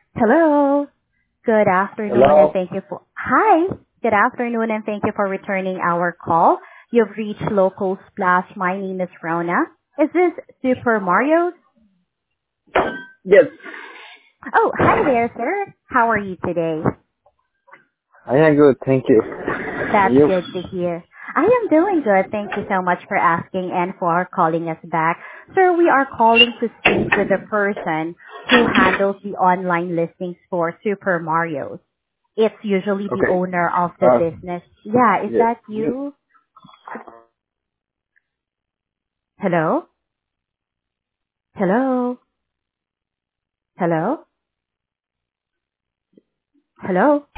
Hello. Good afternoon and Hello? thank you for Hi. Good afternoon and thank you for returning our call. You've reached Local Splash. My name is Rona. Is this Super Mario? Yes. Oh, hi there, sir. How are you today? I am good, thank you. That's You? good to hear. I am doing good. Thank you so much for asking and for calling us back. Sir, we are calling to speak with the person who handles the online listings for Super Mario. It's usually the Okay. owner of the Uh, business. Yeah, is yes. that you? Hello? Hello? Hello? Hello?